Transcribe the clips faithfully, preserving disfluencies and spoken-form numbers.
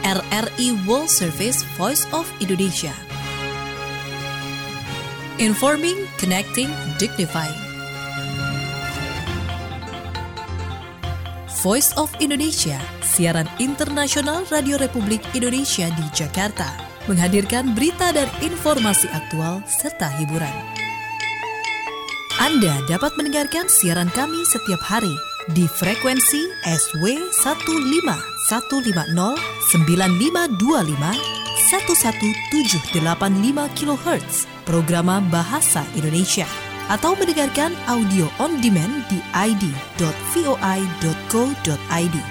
R R I World Service Voice of Indonesia. Informing, connecting, dignifying. Voice of Indonesia, siaran internasional Radio Republik Indonesia di Jakarta, menghadirkan berita dan informasi aktual serta hiburan. Anda dapat mendengarkan siaran kami setiap hari di frekuensi S W satu lima satu lima nol sembilan lima dua lima satu satu tujuh delapan lima kilohertz Programa Bahasa Indonesia, atau mendengarkan audio on demand di i d dot voi dot co dot i d.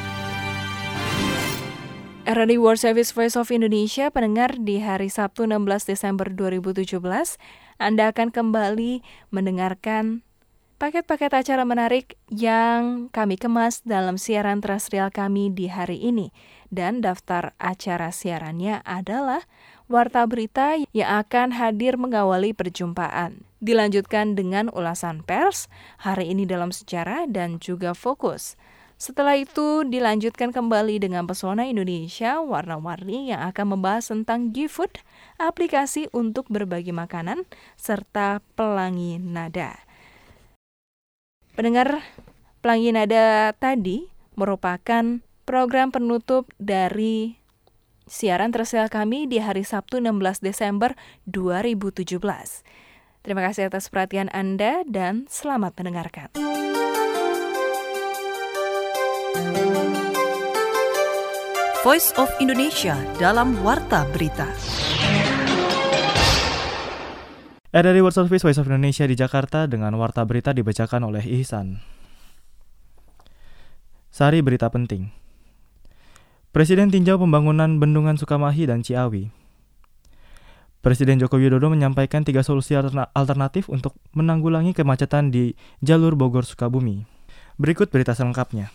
R R I World Service Voice of Indonesia, pendengar, di hari Sabtu enam belas Desember dua ribu tujuh belas, Anda akan kembali mendengarkan paket-paket acara menarik yang kami kemas dalam siaran terestrial kami di hari ini. Dan daftar acara siarannya adalah Warta Berita yang akan hadir mengawali perjumpaan. Dilanjutkan dengan ulasan pers, hari ini dalam sejarah, dan juga fokus. Setelah itu dilanjutkan kembali dengan Pesona Indonesia Warna-Warni yang akan membahas tentang GoFood, aplikasi untuk berbagi makanan, serta Pelangi Nada. Pendengar, Pelangi Nada tadi merupakan program penutup dari siaran terestrial kami di hari Sabtu enam belas Desember dua ribu tujuh belas. Terima kasih atas perhatian Anda dan selamat mendengarkan. Voice of Indonesia dalam Warta Berita. R R I World Service Voice of Indonesia di Jakarta dengan Warta Berita dibacakan oleh Ihsan. Sari berita penting. Presiden tinjau pembangunan Bendungan Sukamahi dan Ciawi. Presiden Joko Widodo menyampaikan tiga solusi alternatif untuk menanggulangi kemacetan di jalur Bogor-Sukabumi. Berikut berita selengkapnya.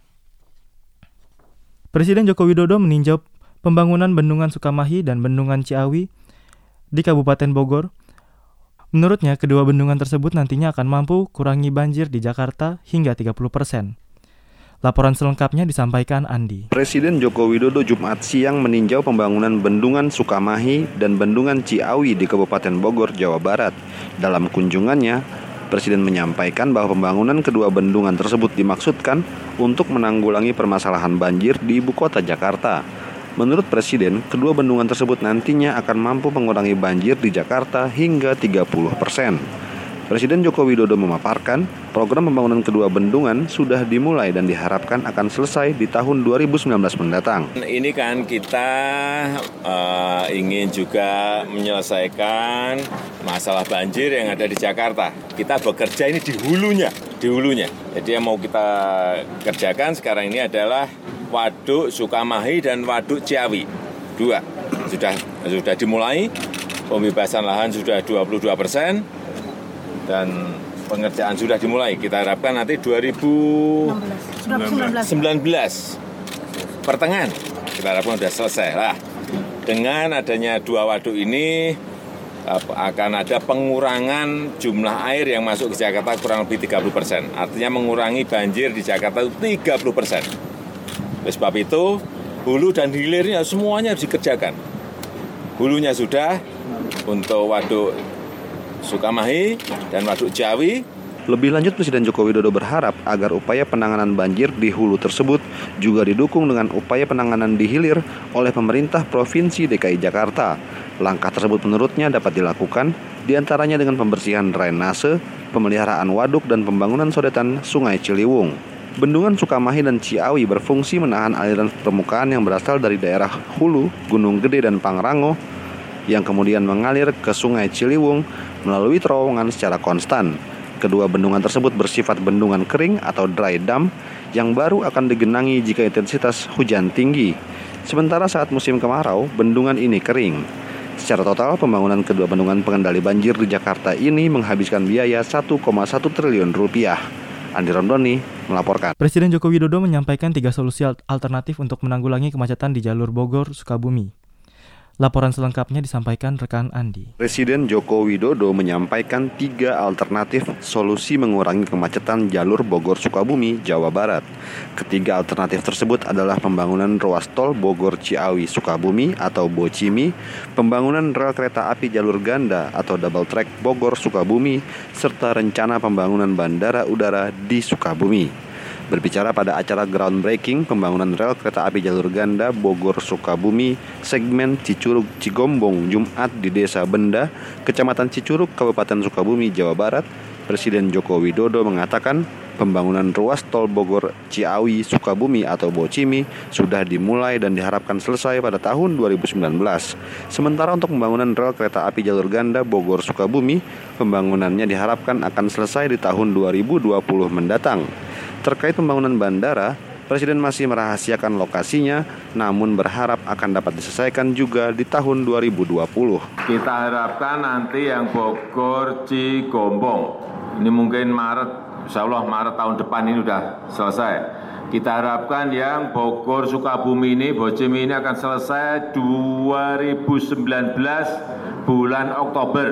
Presiden Joko Widodo meninjau pembangunan Bendungan Sukamahi dan Bendungan Ciawi di Kabupaten Bogor. Menurutnya, kedua bendungan tersebut nantinya akan mampu kurangi banjir di Jakarta hingga tiga puluh persen. Laporan selengkapnya disampaikan Andi. Presiden Joko Widodo Jumat siang meninjau pembangunan Bendungan Sukamahi dan Bendungan Ciawi di Kabupaten Bogor, Jawa Barat. Dalam kunjungannya, Presiden menyampaikan bahwa pembangunan kedua bendungan tersebut dimaksudkan untuk menanggulangi permasalahan banjir di ibu kota Jakarta. Menurut Presiden, kedua bendungan tersebut nantinya akan mampu mengurangi banjir di Jakarta hingga tiga puluh persen. Presiden Joko Widodo memaparkan, program pembangunan kedua bendungan sudah dimulai dan diharapkan akan selesai di tahun dua ribu sembilan belas mendatang. Ini kan kita uh, ingin juga menyelesaikan masalah banjir yang ada di Jakarta. Kita bekerja ini di hulunya, di hulunya. Jadi yang mau kita kerjakan sekarang ini adalah Waduk Sukamahi dan Waduk Ciawi. Dua, sudah sudah dimulai, pembebasan lahan sudah dua puluh dua persen. Dan pengerjaan sudah dimulai. Kita harapkan nanti dua ribu sembilan belas pertengahan kita harapkan sudah selesai lah. Dengan adanya dua waduk ini akan ada pengurangan jumlah air yang masuk ke Jakarta kurang lebih tiga puluh persen. Artinya mengurangi banjir di Jakarta tiga puluh persen. Oleh sebab itu, hulu dan hilirnya semuanya harus dikerjakan. Hulunya sudah untuk waduk Sukamahi dan Waduk Ciawi. Lebih lanjut, Presiden Joko Widodo berharap agar upaya penanganan banjir di hulu tersebut juga didukung dengan upaya penanganan di hilir oleh pemerintah Provinsi D K I Jakarta. Langkah tersebut menurutnya dapat dilakukan diantaranya dengan pembersihan drainase, pemeliharaan waduk, dan pembangunan sodetan Sungai Ciliwung. Bendungan Sukamahi dan Ciawi berfungsi menahan aliran permukaan yang berasal dari daerah hulu, Gunung Gede dan Pangrango, yang kemudian mengalir ke Sungai Ciliwung melalui terowongan secara konstan. Kedua bendungan tersebut bersifat bendungan kering atau dry dam yang baru akan digenangi jika intensitas hujan tinggi. Sementara saat musim kemarau, bendungan ini kering. Secara total, pembangunan kedua bendungan pengendali banjir di Jakarta ini menghabiskan biaya satu koma satu triliun rupiah. Andi Rondoni melaporkan. Presiden Joko Widodo menyampaikan tiga solusi alternatif untuk menanggulangi kemacetan di jalur Bogor-Sukabumi. Laporan selengkapnya disampaikan rekan Andi. Presiden Joko Widodo menyampaikan tiga alternatif solusi mengurangi kemacetan jalur Bogor-Sukabumi, Jawa Barat. Ketiga alternatif tersebut adalah pembangunan ruas tol Bogor-Ciawi-Sukabumi atau BOCIMI, pembangunan rel kereta api jalur ganda atau double track Bogor-Sukabumi, serta rencana pembangunan bandara udara di Sukabumi. Berbicara pada acara groundbreaking pembangunan rel kereta api jalur ganda Bogor-Sukabumi segmen Cicurug-Cigombong Jumat di Desa Benda, Kecamatan Cicurug, Kabupaten Sukabumi, Jawa Barat, Presiden Joko Widodo mengatakan pembangunan ruas tol Bogor-Ciawi-Sukabumi atau BOCIMI sudah dimulai dan diharapkan selesai pada tahun dua ribu sembilan belas. Sementara untuk pembangunan rel kereta api jalur ganda Bogor-Sukabumi, pembangunannya diharapkan akan selesai di tahun dua ribu dua puluh mendatang. Terkait pembangunan bandara, Presiden masih merahasiakan lokasinya, namun berharap akan dapat diselesaikan juga di tahun dua ribu dua puluh. Kita harapkan nanti yang Bogor Cigombong, ini mungkin Maret, insya Allah Maret tahun depan ini sudah selesai. Kita harapkan yang Bogor Sukabumi ini, BOCIMI ini akan selesai dua ribu sembilan belas bulan Oktober,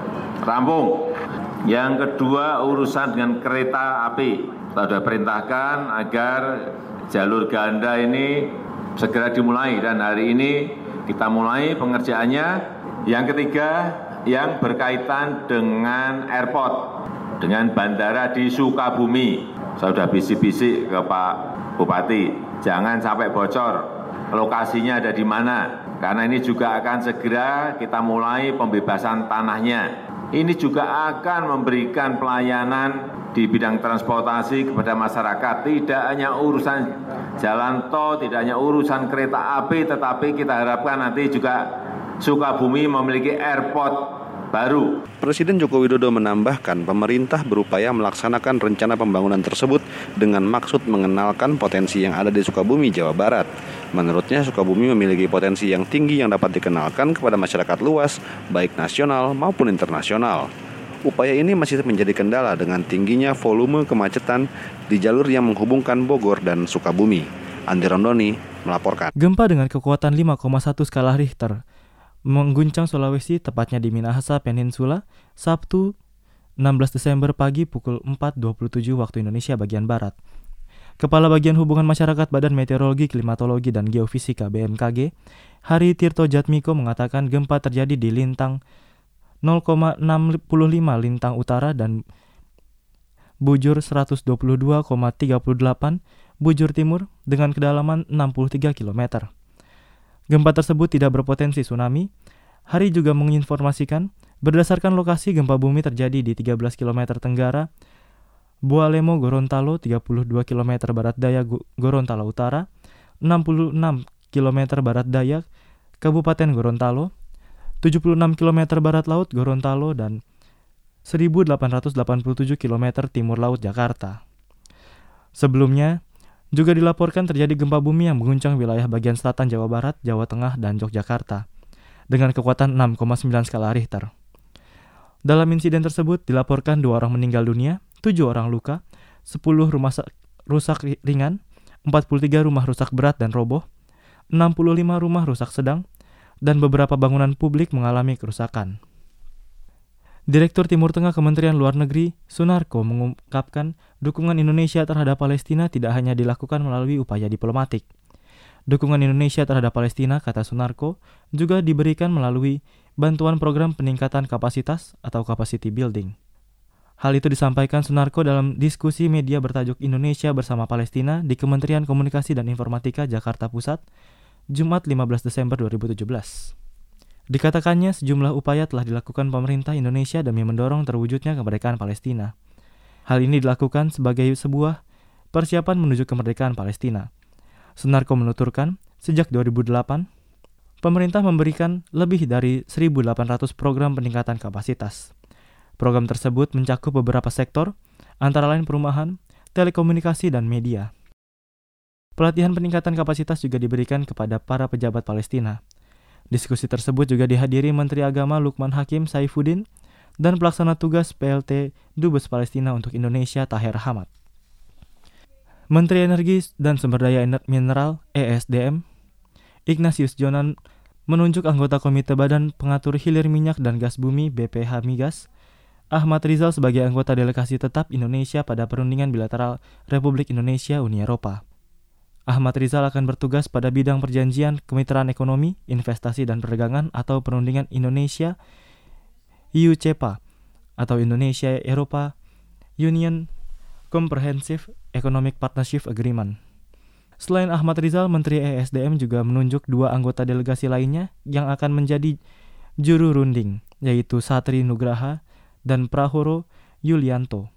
rampung. Yang kedua urusan dengan kereta api. Kita sudah perintahkan agar jalur ganda ini segera dimulai dan hari ini kita mulai pengerjaannya. Yang ketiga yang berkaitan dengan airport, dengan bandara di Sukabumi. Saya sudah bisik-bisik ke Pak Bupati, jangan sampai bocor lokasinya ada di mana, karena ini juga akan segera kita mulai pembebasan tanahnya. Ini juga akan memberikan pelayanan di bidang transportasi kepada masyarakat. Tidak hanya urusan jalan tol, tidak hanya urusan kereta api, tetapi kita harapkan nanti juga Sukabumi memiliki airport baru. Presiden Joko Widodo menambahkan pemerintah berupaya melaksanakan rencana pembangunan tersebut dengan maksud mengenalkan potensi yang ada di Sukabumi, Jawa Barat. Menurutnya, Sukabumi memiliki potensi yang tinggi yang dapat dikenalkan kepada masyarakat luas, baik nasional maupun internasional. Upaya ini masih menjadi kendala dengan tingginya volume kemacetan di jalur yang menghubungkan Bogor dan Sukabumi. Andi Rondoni melaporkan. Gempa dengan kekuatan lima koma satu skala Richter mengguncang Sulawesi, tepatnya di Minahasa Peninsula, Sabtu enam belas Desember pagi pukul empat dua puluh tujuh waktu Indonesia bagian Barat. Kepala Bagian Hubungan Masyarakat Badan Meteorologi, Klimatologi, dan Geofisika B M K G, Hari Tirto Jatmiko mengatakan gempa terjadi di lintang nol koma enam lima lintang utara dan bujur seratus dua puluh dua koma tiga delapan bujur timur dengan kedalaman enam puluh tiga kilometer. Gempa tersebut tidak berpotensi tsunami. Hari juga menginformasikan berdasarkan lokasi gempa bumi terjadi di tiga belas kilometer tenggara Bualemo Gorontalo, tiga puluh dua kilometer barat daya Gorontalo Utara, enam puluh enam kilometer barat daya Kabupaten Gorontalo, tujuh puluh enam kilometer barat laut Gorontalo, dan seribu delapan ratus delapan puluh tujuh kilometer timur laut Jakarta. Sebelumnya, juga dilaporkan terjadi gempa bumi yang mengguncang wilayah bagian selatan Jawa Barat, Jawa Tengah, dan Yogyakarta dengan kekuatan enam koma sembilan skala Richter. Dalam insiden tersebut dilaporkan dua orang meninggal dunia, tujuh orang luka, sepuluh rumah rusak ringan, empat puluh tiga rumah rusak berat dan roboh, enam puluh lima rumah rusak sedang, dan beberapa bangunan publik mengalami kerusakan. Direktur Timur Tengah Kementerian Luar Negeri, Sunarko, mengungkapkan dukungan Indonesia terhadap Palestina tidak hanya dilakukan melalui upaya diplomatik. Dukungan Indonesia terhadap Palestina, kata Sunarko, juga diberikan melalui bantuan program peningkatan kapasitas atau capacity building. Hal itu disampaikan Sunarko dalam diskusi media bertajuk Indonesia bersama Palestina di Kementerian Komunikasi dan Informatika Jakarta Pusat, Jumat lima belas Desember dua ribu tujuh belas. Dikatakannya sejumlah upaya telah dilakukan pemerintah Indonesia demi mendorong terwujudnya kemerdekaan Palestina. Hal ini dilakukan sebagai sebuah persiapan menuju kemerdekaan Palestina. Sunarko menuturkan, sejak dua ribu delapan, pemerintah memberikan lebih dari seribu delapan ratus program peningkatan kapasitas. Program tersebut mencakup beberapa sektor, antara lain perumahan, telekomunikasi, dan media. Pelatihan peningkatan kapasitas juga diberikan kepada para pejabat Palestina. Diskusi tersebut juga dihadiri Menteri Agama Lukman Hakim Saifuddin dan pelaksana tugas P L T Dubes Palestina untuk Indonesia Taher Hamad. Menteri Energi dan Sumber Daya Mineral E S D M Ignatius Jonan menunjuk anggota Komite Badan Pengatur Hilir Minyak dan Gas Bumi B P H Migas, Ahmad Rizal sebagai anggota delegasi tetap Indonesia pada perundingan bilateral Republik Indonesia Uni Eropa. Ahmad Rizal akan bertugas pada bidang perjanjian kemitraan ekonomi, investasi dan perdagangan atau perundingan Indonesia E U C E P A atau Indonesia Eropa Union Comprehensive Economic Partnership Agreement. Selain Ahmad Rizal, Menteri E S D M juga menunjuk dua anggota delegasi lainnya yang akan menjadi juru runding, yaitu Satri Nugraha dan Prahoro Yulianto.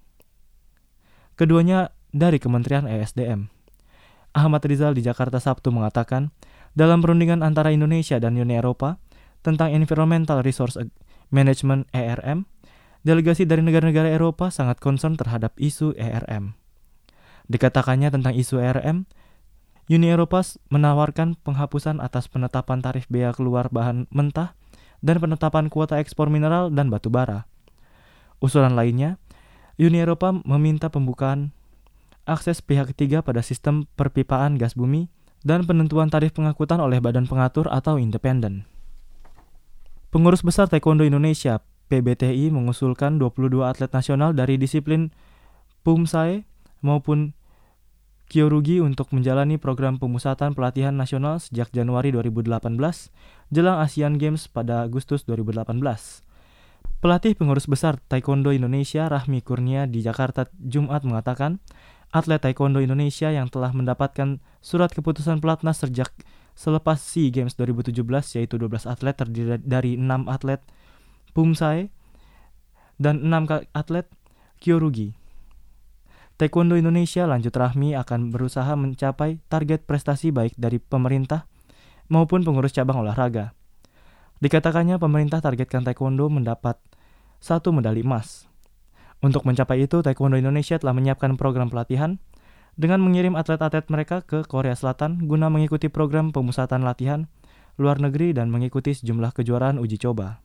Keduanya dari Kementerian E S D M. Ahmad Rizal di Jakarta Sabtu mengatakan, dalam perundingan antara Indonesia dan Uni Eropa tentang Environmental Resource Management E R M, delegasi dari negara-negara Eropa sangat concern terhadap isu E R M. Dikatakannya tentang isu E R M, Uni Eropa menawarkan penghapusan atas penetapan tarif bea keluar bahan mentah dan penetapan kuota ekspor mineral dan batu bara. Usulan lainnya, Uni Eropa meminta pembukaan akses pihak ketiga pada sistem perpipaan gas bumi dan penentuan tarif pengangkutan oleh badan pengatur atau independen. Pengurus Besar Taekwondo Indonesia P B T I mengusulkan dua puluh dua atlet nasional dari disiplin Pumsae maupun Kyorugi untuk menjalani program pemusatan pelatihan nasional sejak Januari dua ribu delapan belas jelang Asian Games pada Agustus dua ribu delapan belas. Pelatih Pengurus Besar Taekwondo Indonesia Rahmi Kurnia di Jakarta Jumat mengatakan, atlet Taekwondo Indonesia yang telah mendapatkan surat keputusan pelatnas sejak selepas SEA Games dua ribu tujuh belas yaitu dua belas atlet terdiri dari enam atlet Pumsae dan enam atlet Kyorugi. Taekwondo Indonesia, lanjut Rahmi, akan berusaha mencapai target prestasi baik dari pemerintah maupun pengurus cabang olahraga. Dikatakannya pemerintah targetkan Taekwondo mendapat satu medali emas. Untuk mencapai itu, Taekwondo Indonesia telah menyiapkan program pelatihan dengan mengirim atlet-atlet mereka ke Korea Selatan guna mengikuti program pemusatan latihan luar negeri dan mengikuti sejumlah kejuaraan uji coba.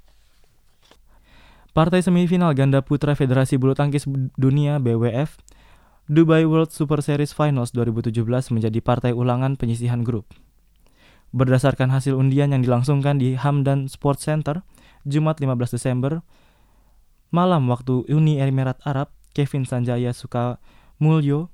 Partai semifinal ganda putra Federasi Bulu Tangkis Dunia B W F Dubai World Super Series Finals dua ribu tujuh belas menjadi partai ulangan penyisihan grup. Berdasarkan hasil undian yang dilangsungkan di Hamdan Sports Center Jumat lima belas Desember malam waktu Uni Emirat Arab, Kevin Sanjaya Sukamulyo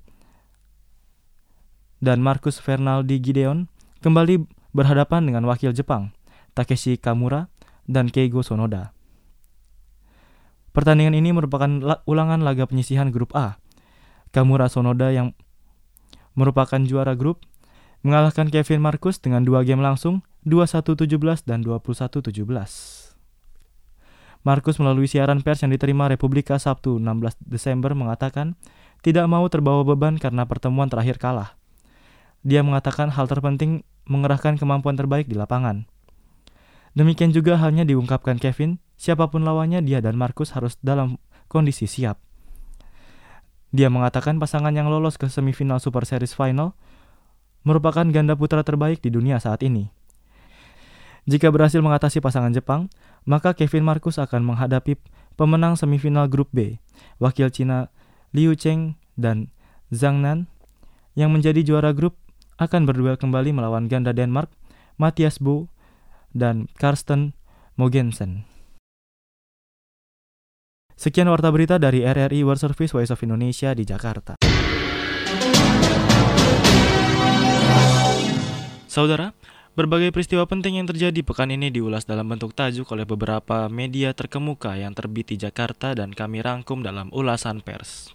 dan Marcus Fernaldi Gideon kembali berhadapan dengan wakil Jepang Takeshi Kamura dan Keigo Sonoda. Pertandingan ini merupakan la- ulangan laga penyisihan grup A. Kamura Sonoda yang merupakan juara grup mengalahkan Kevin Marcus dengan dua game langsung dua puluh satu tujuh belas dan dua puluh satu tujuh belas. Marcus melalui siaran pers yang diterima Republika Sabtu enam belas Desember mengatakan tidak mau terbawa beban karena pertemuan terakhir kalah. Dia mengatakan hal terpenting mengerahkan kemampuan terbaik di lapangan. Demikian juga halnya diungkapkan Kevin, siapapun lawannya dia dan Marcus harus dalam kondisi siap. Dia mengatakan pasangan yang lolos ke semifinal Super Series Final merupakan ganda putra terbaik di dunia saat ini. Jika berhasil mengatasi pasangan Jepang, maka Kevin Marcus akan menghadapi pemenang semifinal grup B, wakil Cina Liu Cheng dan Zhang Nan, yang menjadi juara grup akan berduel kembali melawan ganda Denmark, Mathias Bo dan Karsten Mogensen. Sekian warta berita dari R R I World Service Voice of Indonesia di Jakarta. Saudara, berbagai peristiwa penting yang terjadi pekan ini diulas dalam bentuk tajuk oleh beberapa media terkemuka yang terbit di Jakarta dan kami rangkum dalam ulasan pers.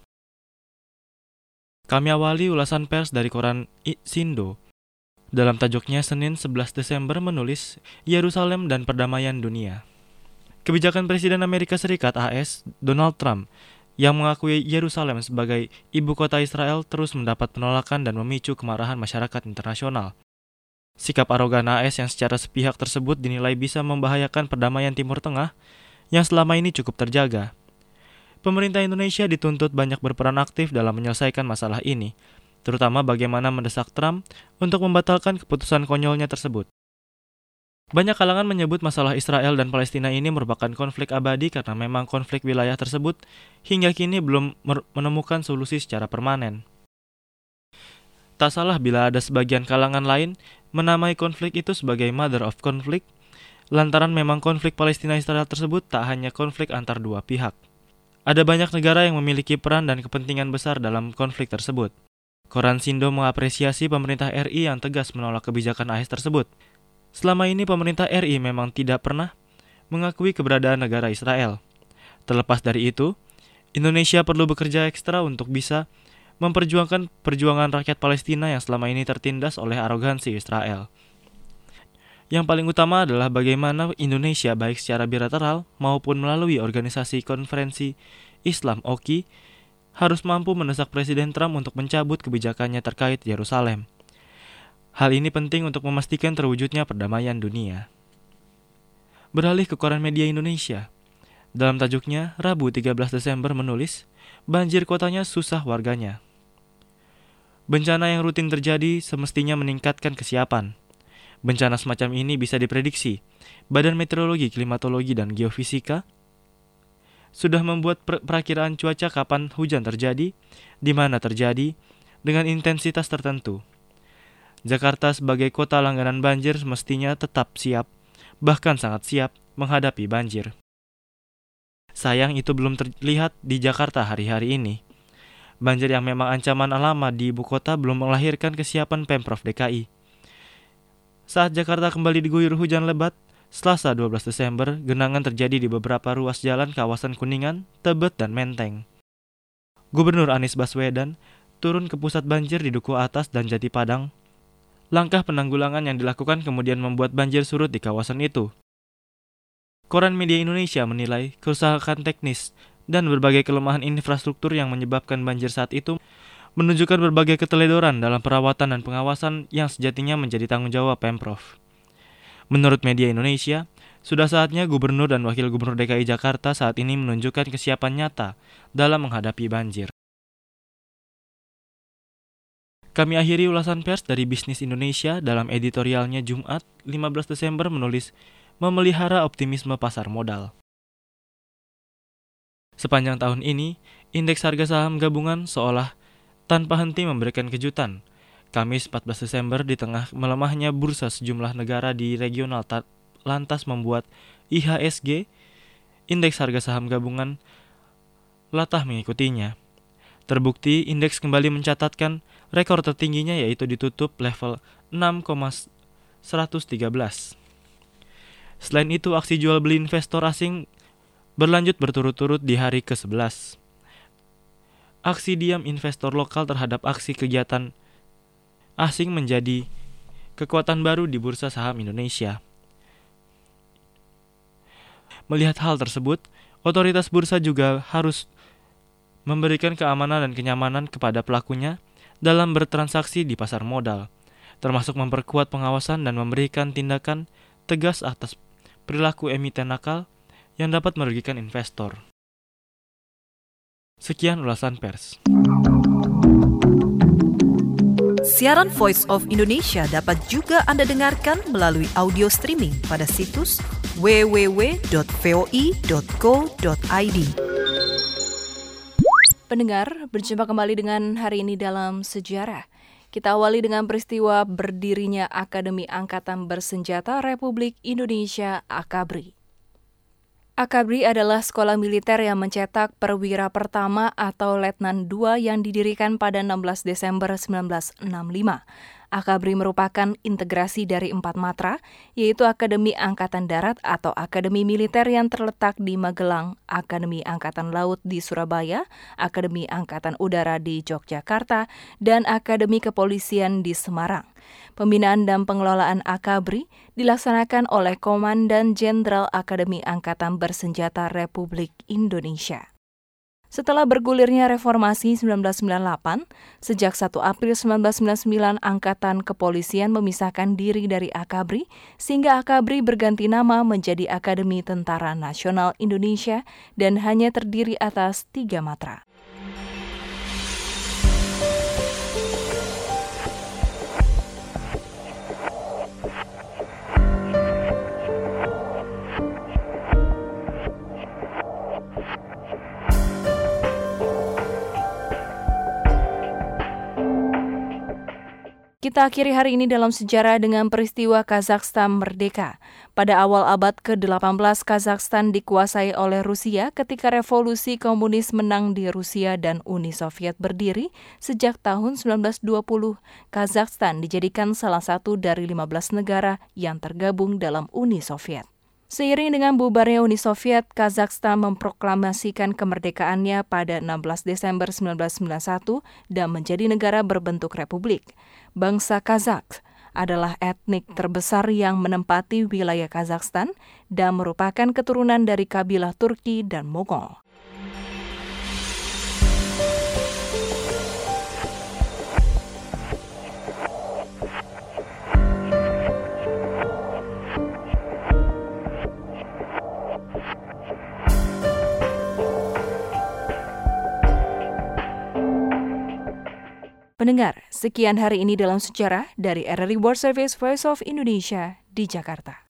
Kami awali ulasan pers dari koran Sindo. Dalam tajuknya Senin sebelas Desember menulis Yerusalem dan Perdamaian Dunia. Kebijakan Presiden Amerika Serikat A S Donald Trump yang mengakui Yerusalem sebagai ibu kota Israel terus mendapat penolakan dan memicu kemarahan masyarakat internasional. Sikap arogan A S yang secara sepihak tersebut dinilai bisa membahayakan perdamaian Timur Tengah yang selama ini cukup terjaga. Pemerintah Indonesia dituntut banyak berperan aktif dalam menyelesaikan masalah ini, terutama bagaimana mendesak Trump untuk membatalkan keputusan konyolnya tersebut. Banyak kalangan menyebut masalah Israel dan Palestina ini merupakan konflik abadi karena memang konflik wilayah tersebut hingga kini belum menemukan solusi secara permanen. Tak salah bila ada sebagian kalangan lain menamai konflik itu sebagai Mother of Conflict, lantaran memang konflik Palestina-Israel tersebut tak hanya konflik antar dua pihak. Ada banyak negara yang memiliki peran dan kepentingan besar dalam konflik tersebut. Koran Sindo mengapresiasi pemerintah R I yang tegas menolak kebijakan A S tersebut. Selama ini pemerintah R I memang tidak pernah mengakui keberadaan negara Israel. Terlepas dari itu, Indonesia perlu bekerja ekstra untuk bisa memperjuangkan perjuangan rakyat Palestina yang selama ini tertindas oleh arogansi Israel. Yang paling utama adalah bagaimana Indonesia baik secara bilateral maupun melalui organisasi konferensi Islam O K I harus mampu mendesak Presiden Trump untuk mencabut kebijakannya terkait Yerusalem. Hal ini penting untuk memastikan terwujudnya perdamaian dunia. Beralih ke koran media Indonesia. Dalam tajuknya, Rabu tiga belas Desember menulis, banjir kotanya susah warganya. Bencana yang rutin terjadi semestinya meningkatkan kesiapan. Bencana semacam ini bisa diprediksi. Badan Meteorologi, Klimatologi, dan Geofisika sudah membuat per- perakiraan cuaca kapan hujan terjadi, di mana terjadi, dengan intensitas tertentu. Jakarta sebagai kota langganan banjir semestinya tetap siap, bahkan sangat siap menghadapi banjir. Sayang itu belum terlihat di Jakarta hari-hari ini. Banjir yang memang ancaman alama di ibu kota belum melahirkan kesiapan Pemprov D K I. Saat Jakarta kembali diguyur hujan lebat, Selasa dua belas Desember, genangan terjadi di beberapa ruas jalan kawasan Kuningan, Tebet, dan Menteng. Gubernur Anies Baswedan turun ke pusat banjir di Duku Atas dan Jati Padang. Langkah penanggulangan yang dilakukan kemudian membuat banjir surut di kawasan itu. Koran Media Indonesia menilai kerusakan teknis dan berbagai kelemahan infrastruktur yang menyebabkan banjir saat itu menunjukkan berbagai keteledoran dalam perawatan dan pengawasan yang sejatinya menjadi tanggung jawab Pemprov. Menurut Media Indonesia, sudah saatnya Gubernur dan Wakil Gubernur D K I Jakarta saat ini menunjukkan kesiapan nyata dalam menghadapi banjir. Kami akhiri ulasan pers dari Bisnis Indonesia dalam editorialnya Jumat lima belas Desember menulis, memelihara optimisme pasar modal. Sepanjang tahun ini, indeks harga saham gabungan seolah tanpa henti memberikan kejutan. Kamis empat belas Desember di tengah melemahnya bursa sejumlah negara di regional ta- lantas membuat I H S G, indeks harga saham gabungan, latah mengikutinya. Terbukti indeks kembali mencatatkan rekor tertingginya yaitu ditutup level enam koma seratus tiga belas. Selain itu, aksi jual beli investor asing berlanjut berturut-turut di hari ke sebelas. Aksi diam investor lokal terhadap aksi kegiatan asing menjadi kekuatan baru di bursa saham Indonesia. Melihat hal tersebut, otoritas bursa juga harus memberikan keamanan dan kenyamanan kepada pelakunya dalam bertransaksi di pasar modal, termasuk memperkuat pengawasan dan memberikan tindakan tegas atas perilaku emiten nakal yang dapat merugikan investor. Sekian ulasan pers. Siaran Voice of Indonesia dapat juga Anda dengarkan melalui audio streaming pada situs w w w dot voi dot co dot i d. Pendengar, berjumpa kembali dengan Hari Ini Dalam Sejarah. Kita awali dengan peristiwa berdirinya Akademi Angkatan Bersenjata Republik Indonesia Akabri. Akabri adalah sekolah militer yang mencetak perwira pertama atau letnan dua yang didirikan pada enam belas Desember seribu sembilan ratus enam puluh lima. Akabri merupakan integrasi dari empat matra, yaitu Akademi Angkatan Darat atau Akademi Militer yang terletak di Magelang, Akademi Angkatan Laut di Surabaya, Akademi Angkatan Udara di Yogyakarta, dan Akademi Kepolisian di Semarang. Pembinaan dan pengelolaan Akabri dilaksanakan oleh Komandan Jenderal Akademi Angkatan Bersenjata Republik Indonesia. Setelah bergulirnya reformasi seribu sembilan ratus sembilan puluh delapan, sejak satu April seribu sembilan ratus sembilan puluh sembilan Angkatan Kepolisian memisahkan diri dari Akabri, sehingga Akabri berganti nama menjadi Akademi Tentara Nasional Indonesia dan hanya terdiri atas tiga matra. Kita akhiri hari ini dalam sejarah dengan peristiwa Kazakhstan merdeka. Pada awal abad ke delapan belas, Kazakhstan dikuasai oleh Rusia ketika revolusi komunis menang di Rusia dan Uni Soviet berdiri. Sejak tahun sembilan belas dua puluh, Kazakhstan dijadikan salah satu dari lima belas negara yang tergabung dalam Uni Soviet. Seiring dengan bubarnya Uni Soviet, Kazakhstan memproklamasikan kemerdekaannya pada enam belas Desember seribu sembilan ratus sembilan puluh satu dan menjadi negara berbentuk republik. Bangsa Kazakh adalah etnik terbesar yang menempati wilayah Kazakhstan dan merupakan keturunan dari kabilah Turki dan Mongol. Pendengar, sekian hari ini dalam sejarah dari R R I World Service Voice of Indonesia di Jakarta.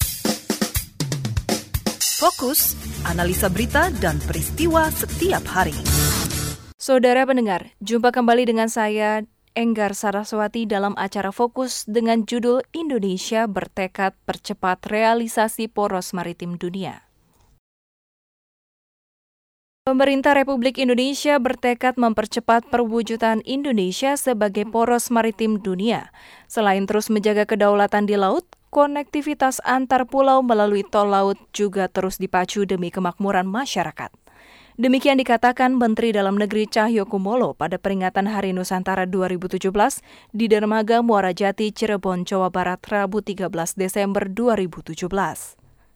Fokus, analisa berita dan peristiwa setiap hari. Saudara pendengar, jumpa kembali dengan saya, Enggar Saraswati, dalam acara Fokus dengan judul Indonesia Bertekad Percepat Realisasi Poros Maritim Dunia. Pemerintah Republik Indonesia bertekad mempercepat perwujudan Indonesia sebagai poros maritim dunia. Selain terus menjaga kedaulatan di laut, konektivitas antar pulau melalui tol laut juga terus dipacu demi kemakmuran masyarakat. Demikian dikatakan Menteri Dalam Negeri Cahyokumolo pada peringatan Hari Nusantara dua ribu tujuh belas di Dermaga Muara Jati, Cirebon, Jawa Barat, Rabu tiga belas Desember dua ribu tujuh belas.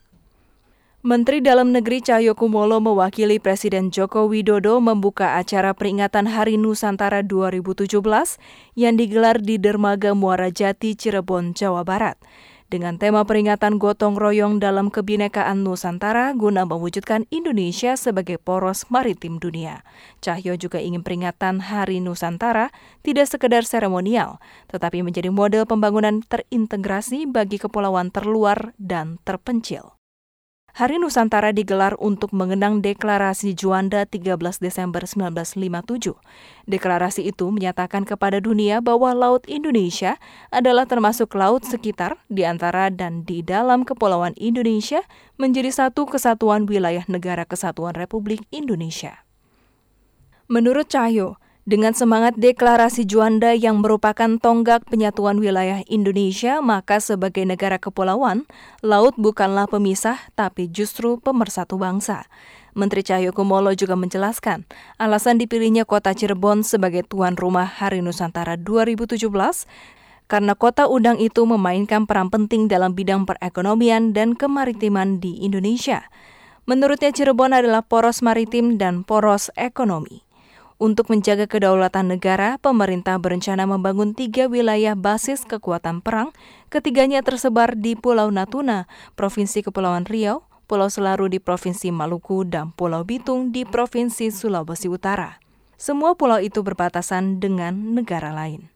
Menteri Dalam Negeri Cahyokumolo mewakili Presiden Joko Widodo membuka acara peringatan Hari Nusantara dua ribu tujuh belas yang digelar di Dermaga Muara Jati, Cirebon, Jawa Barat. Dengan tema peringatan gotong royong dalam kebinekaan Nusantara guna mewujudkan Indonesia sebagai poros maritim dunia. Cahyo juga ingin peringatan Hari Nusantara tidak sekedar seremonial, tetapi menjadi model pembangunan terintegrasi bagi kepulauan terluar dan terpencil. Hari Nusantara digelar untuk mengenang Deklarasi Juanda tiga belas Desember seribu sembilan ratus lima puluh tujuh. Deklarasi itu menyatakan kepada dunia bahwa Laut Indonesia adalah termasuk laut sekitar, di antara dan di dalam Kepulauan Indonesia menjadi satu kesatuan wilayah negara kesatuan Republik Indonesia. Menurut Cahyo, dengan semangat Deklarasi Juanda yang merupakan tonggak penyatuan wilayah Indonesia, maka sebagai negara kepulauan, laut bukanlah pemisah, tapi justru pemersatu bangsa. Menteri Cahyokumolo juga menjelaskan, alasan dipilihnya kota Cirebon sebagai tuan rumah Hari Nusantara dua ribu tujuh belas, karena kota undang itu memainkan peran penting dalam bidang perekonomian dan kemaritiman di Indonesia. Menurutnya Cirebon adalah poros maritim dan poros ekonomi. Untuk menjaga kedaulatan negara, pemerintah berencana membangun tiga wilayah basis kekuatan perang. Ketiganya tersebar di Pulau Natuna, Provinsi Kepulauan Riau, Pulau Selaru di Provinsi Maluku, dan Pulau Bitung di Provinsi Sulawesi Utara. Semua pulau itu berbatasan dengan negara lain.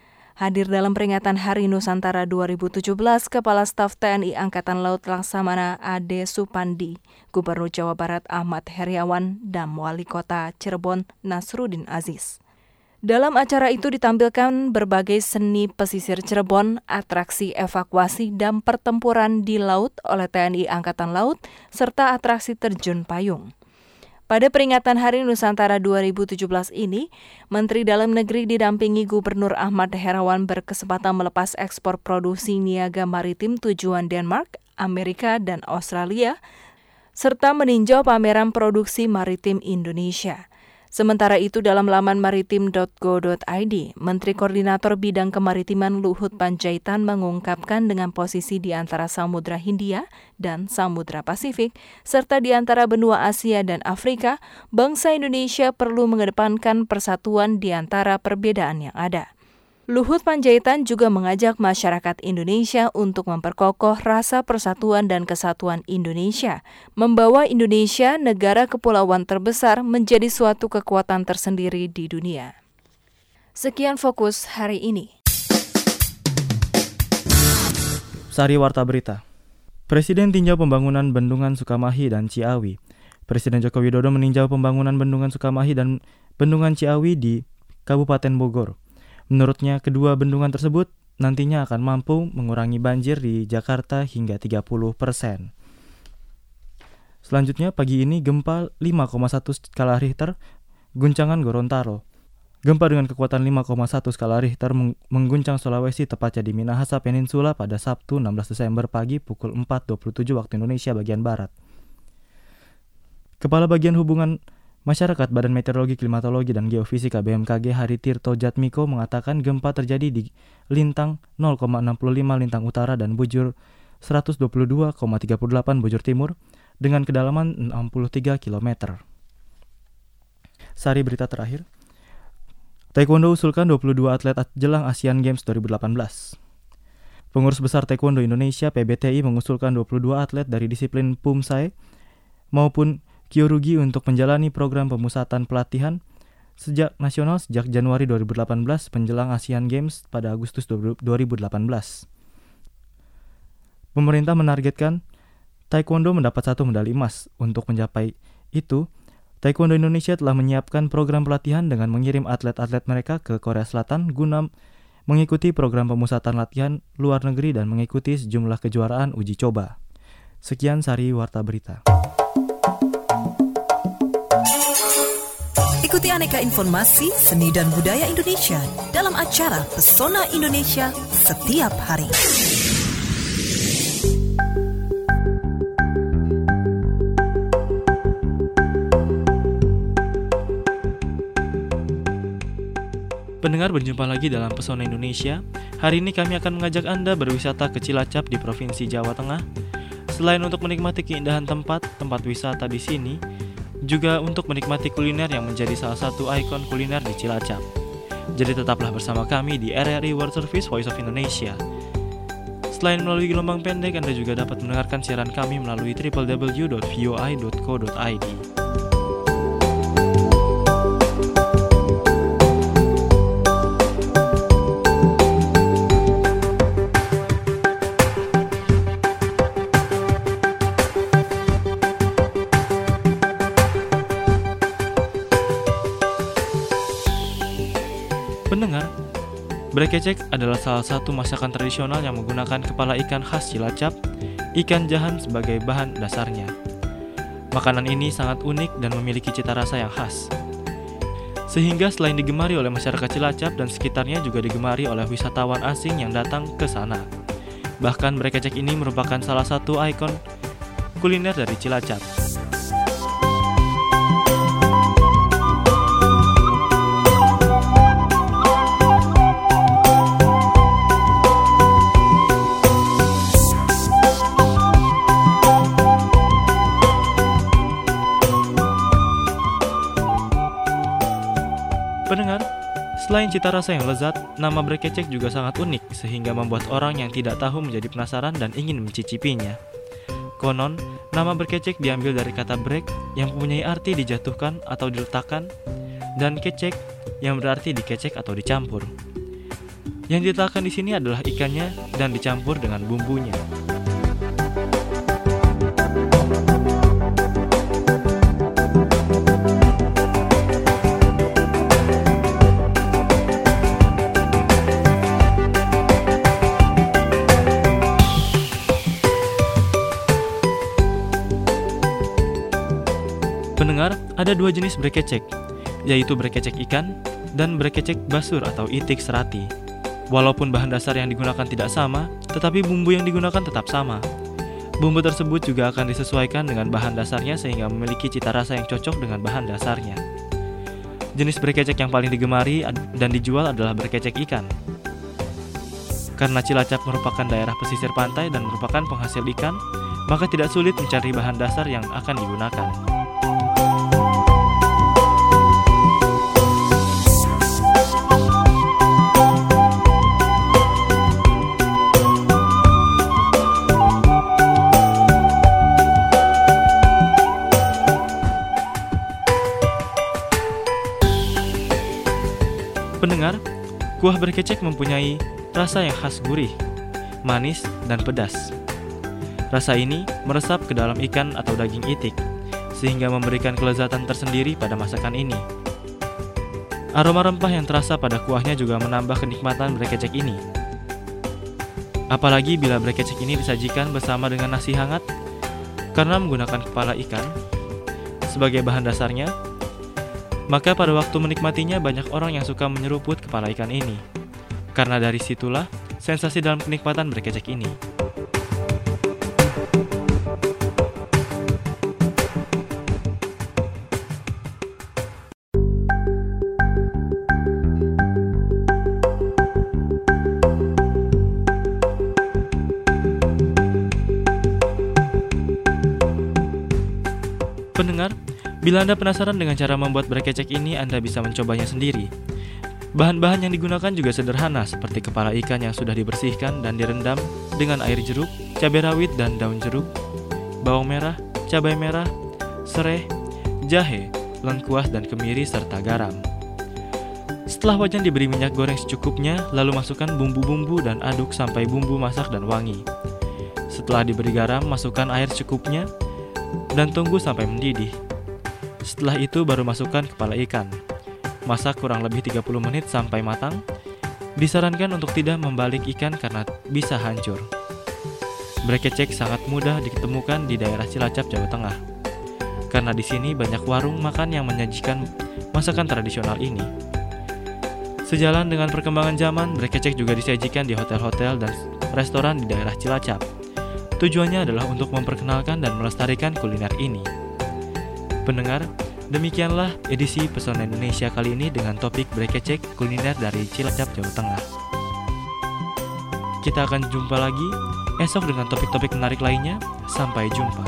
Hadir dalam peringatan Hari Nusantara dua ribu tujuh belas, Kepala Staf T N I Angkatan Laut Laksamana Ade Supandi, Gubernur Jawa Barat Ahmad Heriawan, dan Wali Kota Cirebon Nasruddin Aziz. Dalam acara itu ditampilkan berbagai seni pesisir Cirebon, atraksi evakuasi dan pertempuran di laut oleh T N I Angkatan Laut, serta atraksi terjun payung. Pada peringatan Hari Nusantara dua ribu tujuh belas ini, Menteri Dalam Negeri didampingi Gubernur Ahmad Heriawan berkesempatan melepas ekspor produksi niaga maritim tujuan Denmark, Amerika, dan Australia, serta meninjau pameran produksi maritim Indonesia. Sementara itu dalam laman maritim dot go dot i d, Menteri Koordinator Bidang Kemaritiman Luhut Panjaitan mengungkapkan dengan posisi di antara Samudra Hindia dan Samudra Pasifik, serta di antara benua Asia dan Afrika, bangsa Indonesia perlu mengedepankan persatuan di antara perbedaan yang ada. Luhut Panjaitan juga mengajak masyarakat Indonesia untuk memperkokoh rasa persatuan dan kesatuan Indonesia, membawa Indonesia, negara kepulauan terbesar, menjadi suatu kekuatan tersendiri di dunia. Sekian Fokus hari ini. Sari Warta Berita. Presiden tinjau pembangunan Bendungan Sukamahi dan Ciawi. Presiden Joko Widodo meninjau pembangunan Bendungan Sukamahi dan Bendungan Ciawi di Kabupaten Bogor. Menurutnya, kedua bendungan tersebut nantinya akan mampu mengurangi banjir di Jakarta hingga tiga puluh persen. Selanjutnya, pagi ini gempa lima koma satu skala Richter guncangan Gorontalo. Gempa dengan kekuatan lima koma satu skala Richter mengguncang Sulawesi, tepatnya di Minahasa Peninsula pada Sabtu enam belas Desember pagi pukul empat dua puluh tujuh waktu Indonesia bagian Barat. Kepala Bagian Hubungan Masyarakat Badan Meteorologi, Klimatologi, dan Geofisika B M K G Hari Tirto Jatmiko mengatakan gempa terjadi di lintang nol koma enam lima lintang utara dan bujur seratus dua puluh dua koma tiga delapan bujur timur dengan kedalaman enam puluh tiga kilometer. Sari berita terakhir. Taekwondo usulkan dua puluh dua atlet jelang Asian Games dua ribu delapan belas. Pengurus Besar Taekwondo Indonesia P B T I mengusulkan dua puluh dua atlet dari disiplin Pumsae maupun Kyorugi untuk menjalani program pemusatan pelatihan sejak nasional sejak Januari dua ribu delapan belas menjelang Asian Games pada Agustus dua ribu delapan belas. Pemerintah menargetkan Taekwondo mendapat satu medali emas. Untuk mencapai itu, Taekwondo Indonesia telah menyiapkan program pelatihan dengan mengirim atlet-atlet mereka ke Korea Selatan guna mengikuti program pemusatan latihan luar negeri dan mengikuti sejumlah kejuaraan uji coba. Sekian Sari Warta Berita. Ikuti aneka informasi seni dan budaya Indonesia dalam acara Pesona Indonesia setiap hari. Pendengar, berjumpa lagi dalam Pesona Indonesia. Hari ini kami akan mengajak Anda berwisata ke Cilacap di Provinsi Jawa Tengah. Selain untuk menikmati keindahan tempat, tempat wisata di sini, juga untuk menikmati kuliner yang menjadi salah satu ikon kuliner di Cilacap. Jadi tetaplah bersama kami di R R I World Service Voice of Indonesia. Selain melalui gelombang pendek, Anda juga dapat mendengarkan siaran kami melalui w w w dot v o i dot co dot i d. Pendengar, brekecek adalah salah satu masakan tradisional yang menggunakan kepala ikan khas Cilacap, ikan jahan sebagai bahan dasarnya. Makanan ini sangat unik dan memiliki cita rasa yang khas. Sehingga selain digemari oleh masyarakat Cilacap dan sekitarnya juga digemari oleh wisatawan asing yang datang ke sana. Bahkan brekecek ini merupakan salah satu ikon kuliner dari Cilacap. Pendengar, selain cita rasa yang lezat, nama brekecek juga sangat unik sehingga membuat orang yang tidak tahu menjadi penasaran dan ingin mencicipinya. Konon, nama brekecek diambil dari kata brek yang mempunyai arti dijatuhkan atau diletakkan, dan kecek yang berarti dikecek atau dicampur. Yang diletakkan di sini adalah ikannya dan dicampur dengan bumbunya. Pendengar, ada dua jenis brekecek, yaitu brekecek ikan dan brekecek basur atau itik serati. Walaupun bahan dasar yang digunakan tidak sama, tetapi bumbu yang digunakan tetap sama. Bumbu tersebut juga akan disesuaikan dengan bahan dasarnya sehingga memiliki cita rasa yang cocok dengan bahan dasarnya. Jenis brekecek yang paling digemari dan dijual adalah brekecek ikan. Karena Cilacap merupakan daerah pesisir pantai dan merupakan penghasil ikan, maka tidak sulit mencari bahan dasar yang akan digunakan. Pendengar, kuah brekecek mempunyai rasa yang khas gurih, manis, dan pedas. Rasa ini meresap ke dalam ikan atau daging itik, sehingga memberikan kelezatan tersendiri pada masakan ini. Aroma rempah yang terasa pada kuahnya juga menambah kenikmatan brekecek ini. Apalagi bila brekecek ini disajikan bersama dengan nasi hangat, karena menggunakan kepala ikan sebagai bahan dasarnya, maka pada waktu menikmatinya banyak orang yang suka menyeruput kepala ikan ini. Karena dari situlah sensasi dalam kenikmatan brekecek ini. Pendengar, bila Anda penasaran dengan cara membuat brekecek ini, Anda bisa mencobanya sendiri. Bahan-bahan yang digunakan juga sederhana, seperti kepala ikan yang sudah dibersihkan dan direndam dengan air jeruk, cabai rawit dan daun jeruk, bawang merah, cabai merah, sereh, jahe, lengkuas dan kemiri, serta garam. Setelah wajan diberi minyak goreng secukupnya, lalu masukkan bumbu-bumbu dan aduk sampai bumbu masak dan wangi. Setelah diberi garam, masukkan air secukupnya dan tunggu sampai mendidih. Setelah itu baru masukkan kepala ikan. Masak kurang lebih tiga puluh menit sampai matang. Disarankan untuk tidak membalik ikan karena bisa hancur. Brekecek sangat mudah ditemukan di daerah Cilacap, Jawa Tengah. Karena di sini banyak warung makan yang menyajikan masakan tradisional ini. Sejalan dengan perkembangan zaman, brekecek juga disajikan di hotel-hotel dan restoran di daerah Cilacap. Tujuannya adalah untuk memperkenalkan dan melestarikan kuliner ini. Pendengar, demikianlah edisi Pesona Indonesia kali ini dengan topik brekecek kuliner dari Cilacap, Jawa Tengah. Kita akan jumpa lagi esok dengan topik-topik menarik lainnya. Sampai jumpa.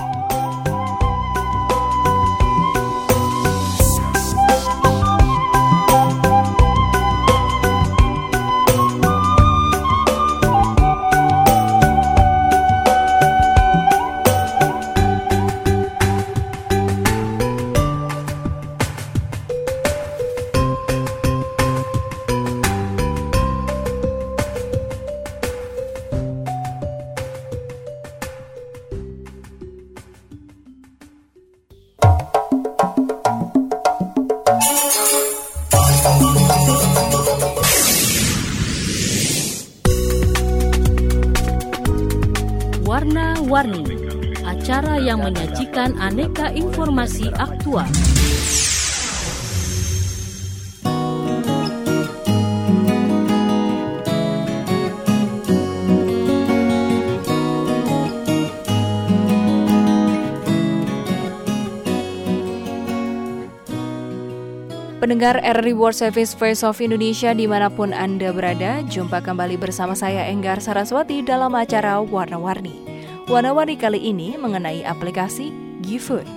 Warna-Warni, acara yang menyajikan aneka informasi aktual. Pendengar R R I World Service Voice of Indonesia dimanapun Anda berada, jumpa kembali bersama saya Enggar Saraswati dalam acara Warna-Warni. Warna-Warni kali ini mengenai aplikasi GoFood.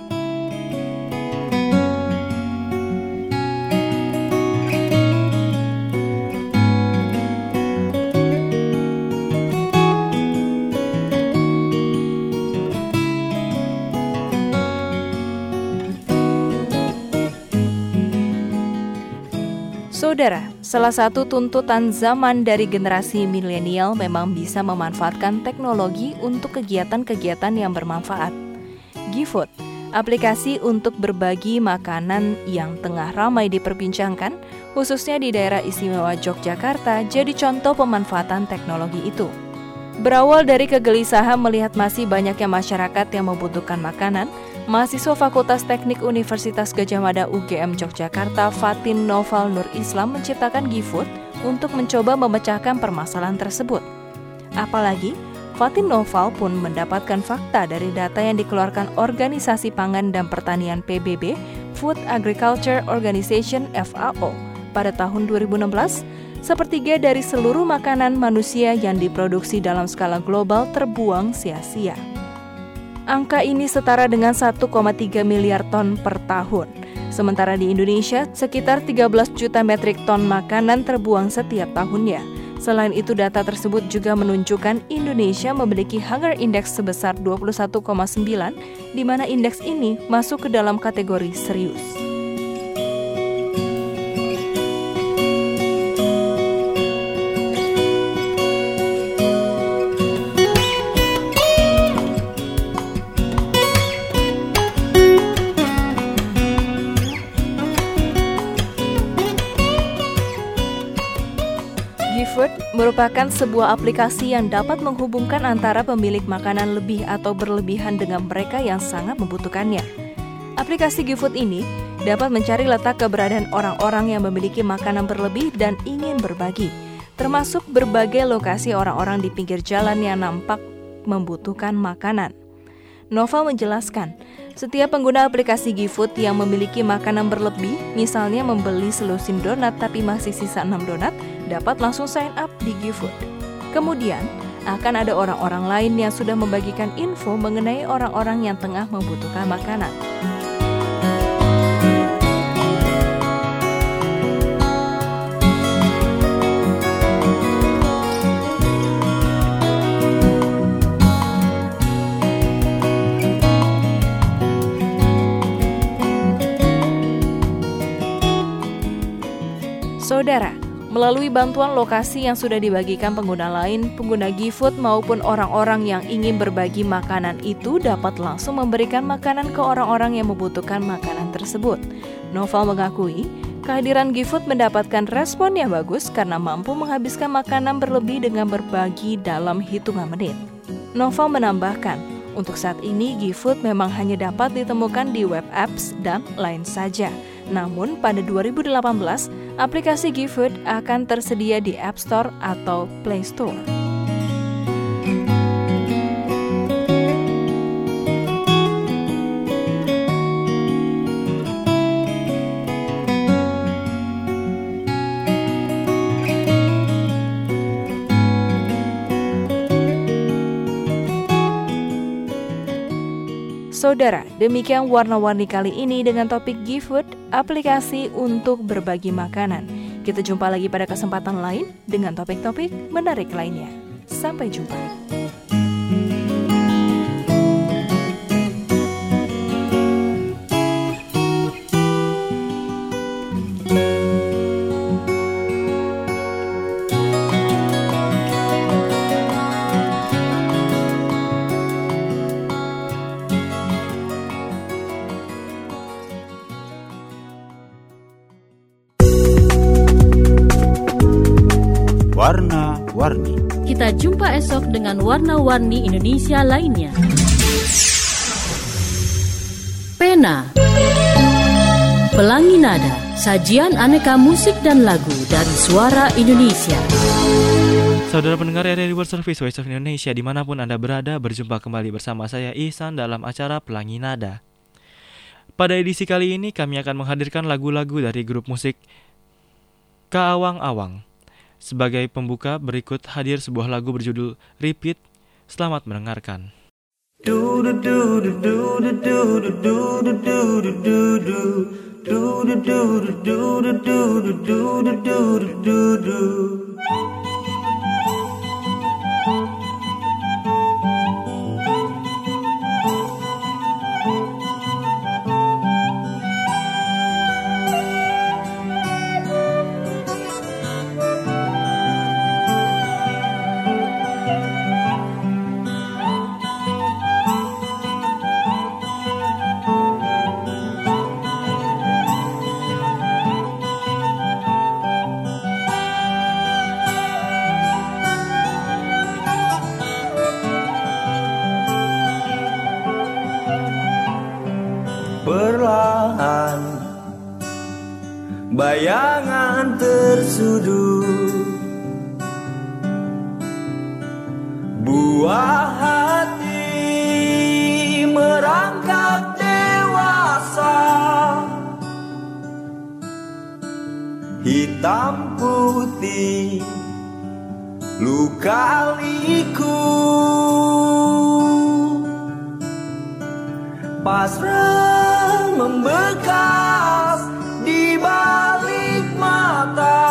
Saudara, salah satu tuntutan zaman dari generasi milenial memang bisa memanfaatkan teknologi untuk kegiatan-kegiatan yang bermanfaat. GoFood, aplikasi untuk berbagi makanan yang tengah ramai diperbincangkan, khususnya di daerah istimewa Yogyakarta, jadi contoh pemanfaatan teknologi itu. Berawal dari kegelisahan melihat masih banyaknya masyarakat yang membutuhkan makanan, mahasiswa Fakultas Teknik Universitas Gadjah Mada U G M Yogyakarta Fatin Noval Nur Islam menciptakan GoFood untuk mencoba memecahkan permasalahan tersebut. Apalagi, Fatin Noval pun mendapatkan fakta dari data yang dikeluarkan Organisasi Pangan dan Pertanian P B B, Food Agriculture Organization F A O, pada tahun dua ribu enam belas, sepertiga dari seluruh makanan manusia yang diproduksi dalam skala global terbuang sia-sia. Angka ini setara dengan satu koma tiga miliar ton per tahun. Sementara di Indonesia, sekitar tiga belas juta metrik ton makanan terbuang setiap tahunnya. Selain itu, data tersebut juga menunjukkan Indonesia memiliki Hunger Index sebesar dua puluh satu koma sembilan, di mana indeks ini masuk ke dalam kategori serius. merupakan sebuah aplikasi yang dapat menghubungkan antara pemilik makanan lebih atau berlebihan dengan mereka yang sangat membutuhkannya. Aplikasi GoFood ini dapat mencari letak keberadaan orang-orang yang memiliki makanan berlebih dan ingin berbagi, termasuk berbagai lokasi orang-orang di pinggir jalan yang nampak membutuhkan makanan. Novel menjelaskan, setiap pengguna aplikasi GoFood yang memiliki makanan berlebih, misalnya membeli selusin donat tapi masih sisa enam donat, dapat langsung sign up di GoFood. Kemudian, akan ada orang-orang lain yang sudah membagikan info mengenai orang-orang yang tengah membutuhkan makanan. Saudara, melalui bantuan lokasi yang sudah dibagikan pengguna lain, pengguna GoFood maupun orang-orang yang ingin berbagi makanan itu dapat langsung memberikan makanan ke orang-orang yang membutuhkan makanan tersebut. Novel mengakui, kehadiran GoFood mendapatkan respon yang bagus karena mampu menghabiskan makanan berlebih dengan berbagi dalam hitungan menit. Novel menambahkan, untuk saat ini GoFood memang hanya dapat ditemukan di web apps dan lain saja. Namun pada dua ribu delapan belas, aplikasi GoFood akan tersedia di App Store atau Play Store. Saudara, demikian warna-warni kali ini dengan topik GoFood, aplikasi untuk berbagi makanan. Kita jumpa lagi pada kesempatan lain dengan topik-topik menarik lainnya. Sampai jumpa. Warna-warni. Kita jumpa esok dengan warna-warni Indonesia lainnya. Pena, Pelangi Nada, sajian aneka musik dan lagu dari Suara Indonesia. Saudara pendengar R R I World Service Voice of Indonesia dimanapun Anda berada, berjumpa kembali bersama saya Ihsan dalam acara Pelangi Nada. Pada edisi kali ini kami akan menghadirkan lagu-lagu dari grup musik Kaawang-Awang. Sebagai pembuka, berikut hadir sebuah lagu berjudul Repeat. Selamat mendengarkan. Perlahan bayangan tersudut, buah hati merangkak dewasa, hitam putih luka-liku, pasrah membekas di balik mata.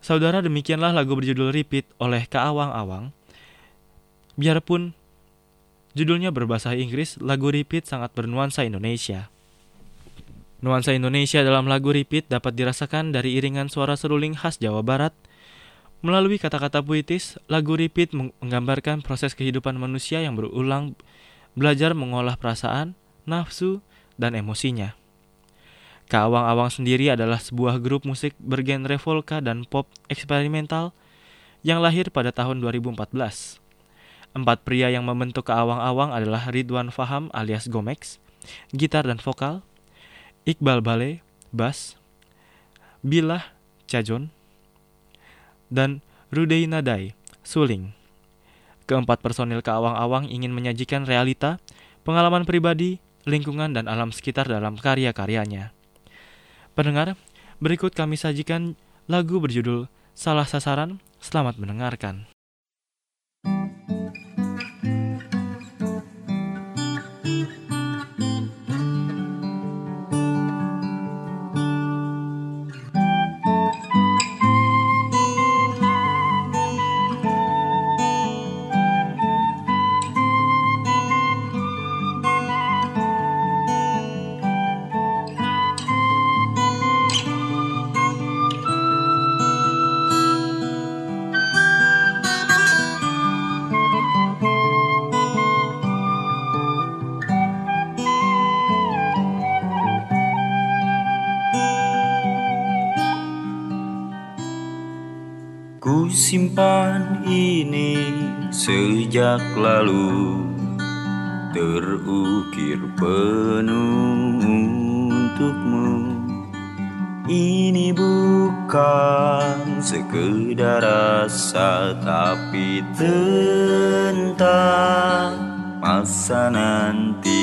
Saudara, demikianlah lagu berjudul Repeat oleh Kaawang-Awang. Biarpun judulnya berbahasa Inggris, lagu Repeat sangat bernuansa Indonesia. Nuansa Indonesia dalam lagu Repeat dapat dirasakan dari iringan suara seruling khas Jawa Barat. Melalui kata-kata puitis, lagu Repeat menggambarkan proses kehidupan manusia yang berulang, belajar mengolah perasaan, nafsu, dan emosinya. Kaawang-Awang sendiri adalah sebuah grup musik bergenre polka dan pop eksperimental yang lahir pada tahun dua ribu empat belas. Empat pria yang membentuk Kaawang-Awang adalah Ridwan Faham alias Gomex, gitar dan vokal, Iqbal Bale, bass, Bilah Cajon, dan Rudey Nadai, suling. Keempat personil Kaawang-Awang ingin menyajikan realita, pengalaman pribadi, lingkungan, dan alam sekitar dalam karya-karyanya. Pendengar, berikut kami sajikan lagu berjudul Salah Sasaran. Selamat mendengarkan. Ku simpan ini sejak lalu, terukir penuh untukmu. Ini bukan sekedar rasa, tapi tentang masa nanti.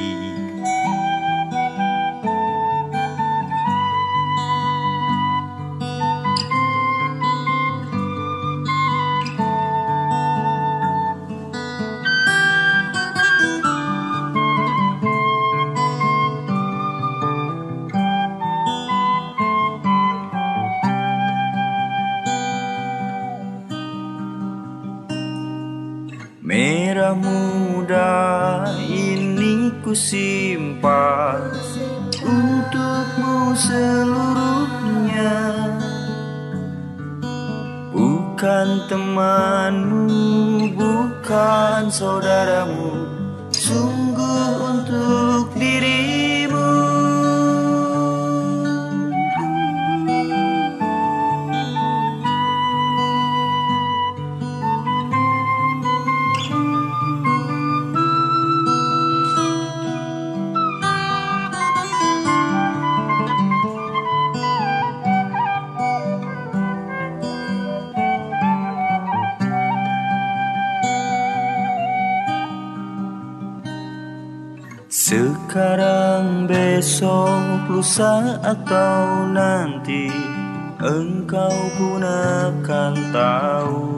Merah muda ini ku simpan untukmu seluruhnya. Bukan temanmu, bukan saudaramu, sungguh untuk dirimu. Sekarang, besok, lusa atau nanti, engkau pun akan tahu.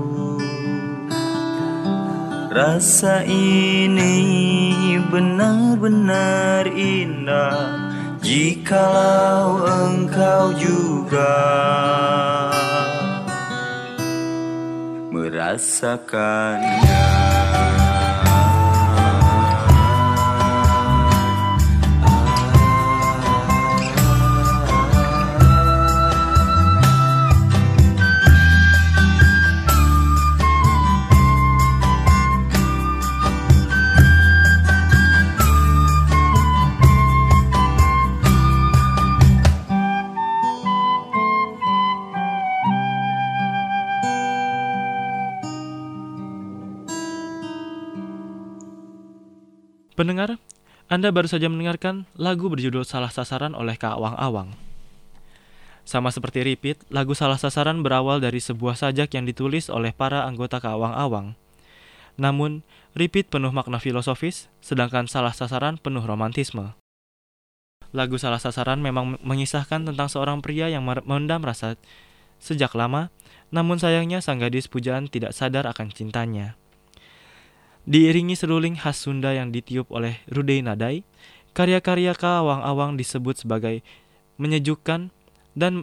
Rasa ini benar-benar indah jikalau engkau juga merasakannya. Pendengar, Anda baru saja mendengarkan lagu berjudul Salah Sasaran oleh Kaawang-Awang. Sama seperti Repeat, lagu Salah Sasaran berawal dari sebuah sajak yang ditulis oleh para anggota Kaawang-Awang. Namun, Repeat penuh makna filosofis, sedangkan Salah Sasaran penuh romantisme. Lagu Salah Sasaran memang mengisahkan tentang seorang pria yang memendam rasa sejak lama, namun sayangnya sang gadis pujaan tidak sadar akan cintanya. Diiringi seruling khas Sunda yang ditiup oleh Rudey Nadai, karya-karya Kaawang-Awang disebut sebagai menyejukkan dan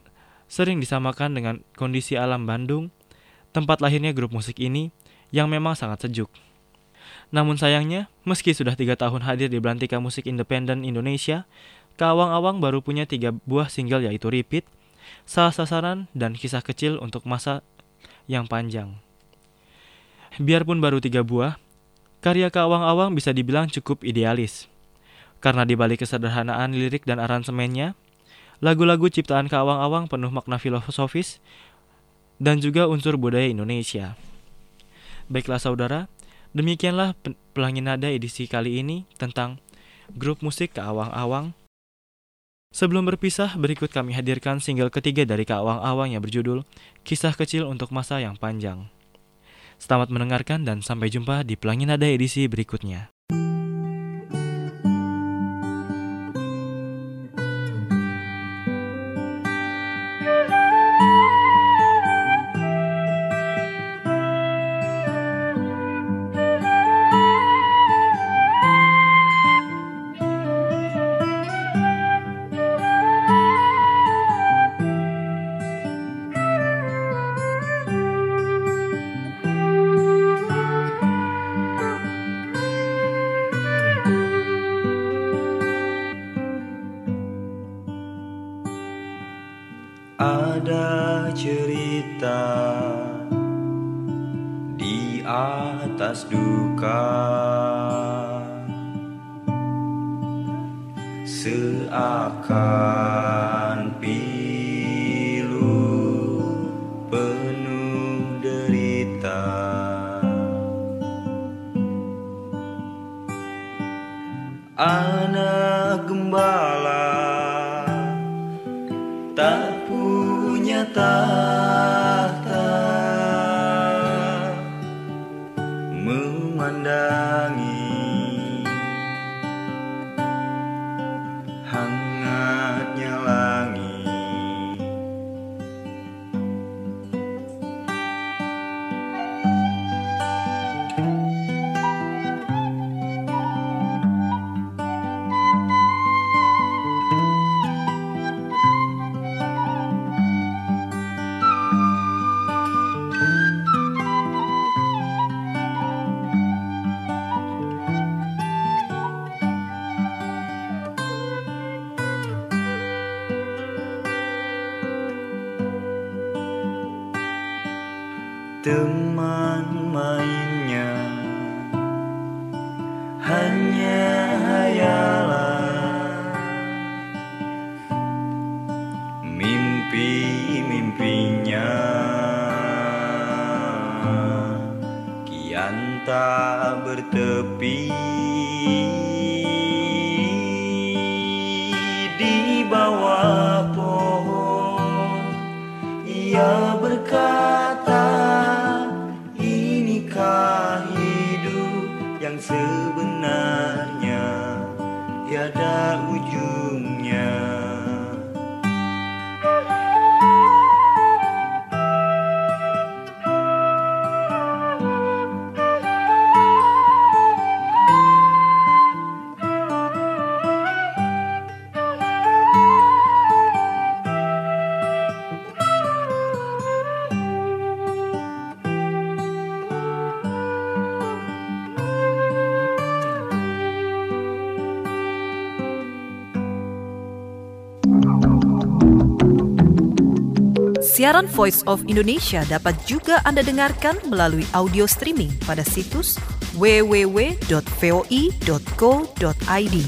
sering disamakan dengan kondisi alam Bandung, tempat lahirnya grup musik ini yang memang sangat sejuk. Namun sayangnya, meski sudah tiga tahun hadir di belantika musik independen Indonesia, Keawang-Awang baru punya tiga buah single yaitu Repeat, Salah Sasaran, dan Kisah Kecil untuk masa yang panjang. Biarpun baru tiga buah, karya Keawang-Awang bisa dibilang cukup idealis. Karena di balik kesederhanaan lirik dan aransemennya, lagu-lagu ciptaan Keawang-Awang penuh makna filosofis dan juga unsur budaya Indonesia. Baiklah saudara, demikianlah Pelangi Nada edisi kali ini tentang grup musik Keawang-Awang. Sebelum berpisah, berikut kami hadirkan single ketiga dari Keawang-Awang yang berjudul Kisah Kecil untuk Masa yang Panjang. Selamat mendengarkan dan sampai jumpa di Pelangi Nada edisi berikutnya. Ada cerita di atas duka, seakan pilu penuh derita. Anak gembala tak punya tahta, memandangi hangatnya langit. Teman mainnya hanya hayalan, mimpi-mimpinya kian tak bertepi. Di bawah pohon ia berkata, yang sebenarnya tiada ujungnya. Siaran Voice of Indonesia dapat juga Anda dengarkan melalui audio streaming pada situs w w w dot voi dot co dot i d.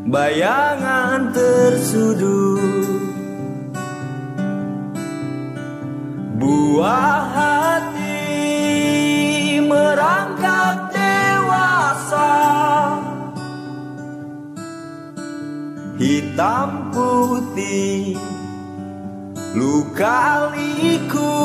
bayangan tersudut, buah hati merangkak dewasa, hitam putih luka-liku,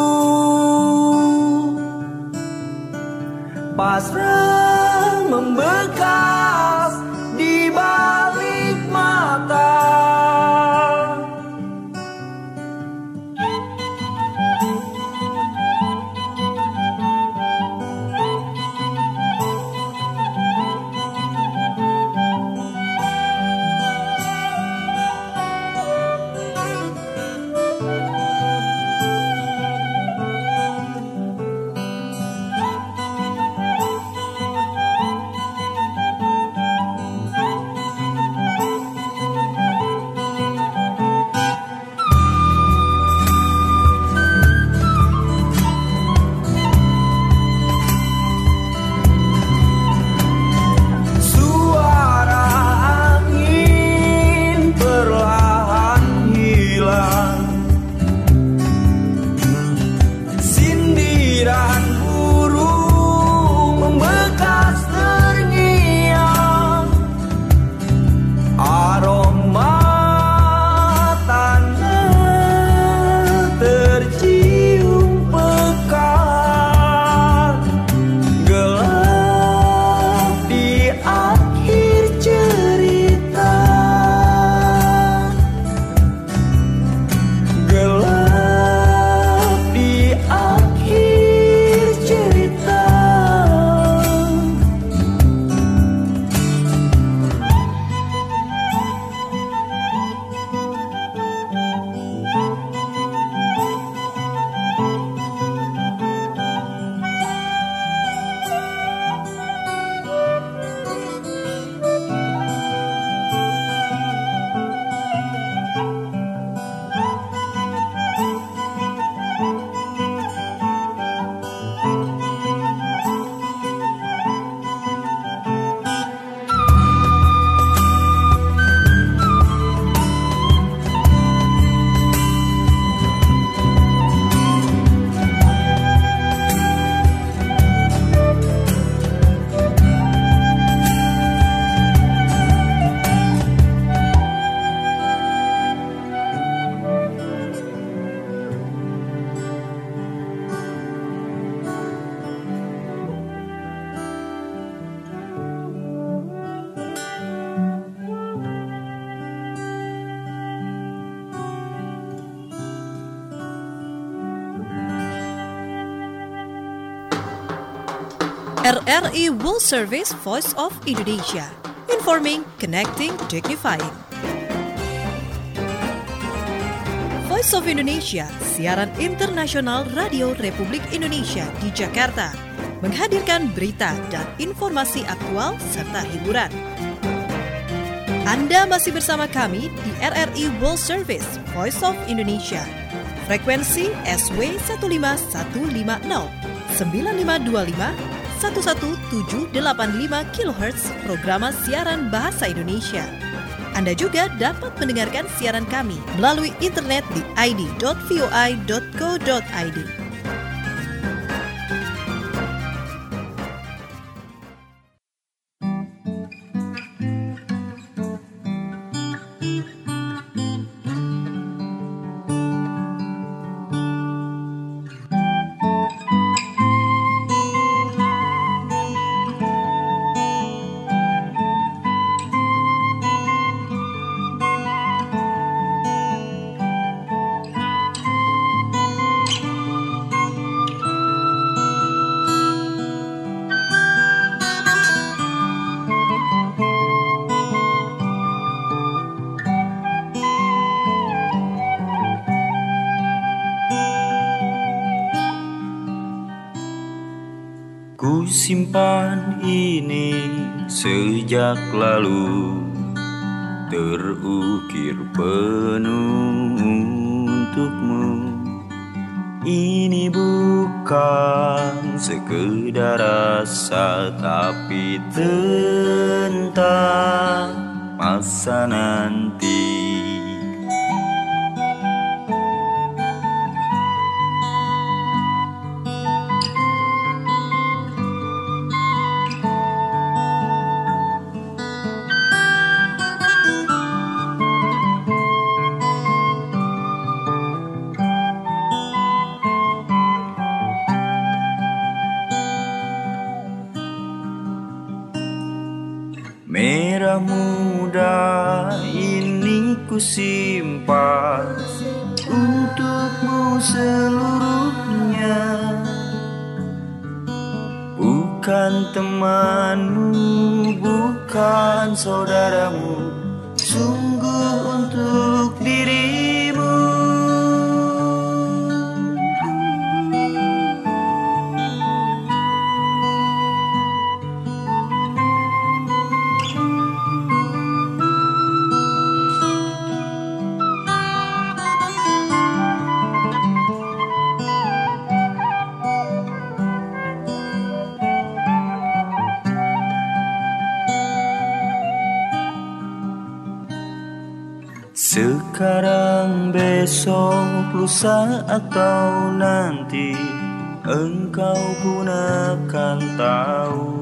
pasrah membekas di balik mata. R R I World Service Voice of Indonesia. Informing, connecting, dignifying. Voice of Indonesia, siaran internasional Radio Republik Indonesia di Jakarta, menghadirkan berita dan informasi aktual serta hiburan. Anda masih bersama kami di R R I World Service Voice of Indonesia. Frekuensi S W satu lima satu lima nol sembilan lima dua lima satu satu tujuh delapan lima kilohertz programa siaran bahasa Indonesia. Anda juga dapat mendengarkan siaran kami melalui internet di i d dot voi dot co dot i d. Ku simpan ini sejak lalu, terukir penuh untukmu. Ini bukan sekedar rasa, tapi tentang masa nanti. Merah muda ini ku simpan untukmu seluruhnya, bukan temanmu, bukan saudaramu, sungguh untuk dirimu. Sekarang, besok, lusa atau nanti, engkau pun akan tahu.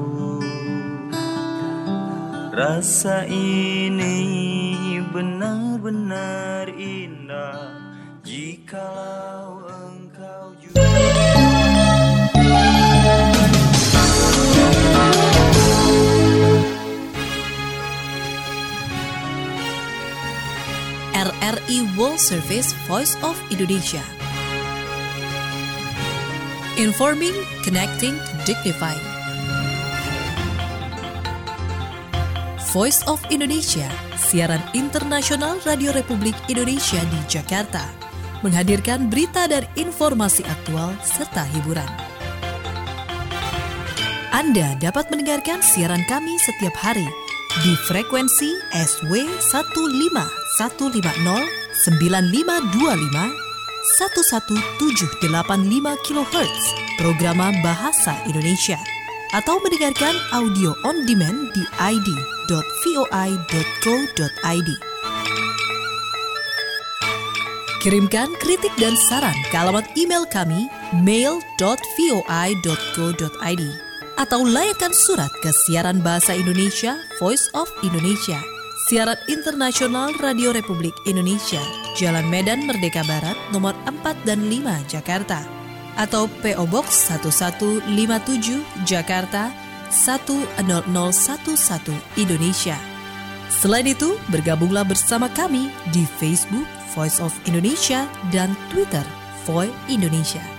Rasa ini benar-benar indah jikalau engkau juga. R R I World Service Voice of Indonesia. Informing, connecting, dignifying. Voice of Indonesia, siaran internasional Radio Republik Indonesia di Jakarta, menghadirkan berita dan informasi aktual serta hiburan. Anda dapat mendengarkan siaran kami setiap hari di frekuensi S W satu lima satu lima nol sembilan lima dua lima satu satu tujuh delapan lima kilohertz program Bahasa Indonesia, atau mendengarkan audio on demand di i d dot voi dot co dot i d. Kirimkan kritik dan saran ke alamat email kami mail dot voi dot co dot i d atau layakkan surat ke siaran Bahasa Indonesia Voice of Indonesia, siaran internasional Radio Republik Indonesia, Jalan Medan Merdeka Barat nomor empat dan lima Jakarta, atau P O Box satu satu lima tujuh Jakarta satu nol nol satu satu Indonesia. Selain itu, bergabunglah bersama kami di Facebook Voice of Indonesia dan Twitter Voi Indonesia.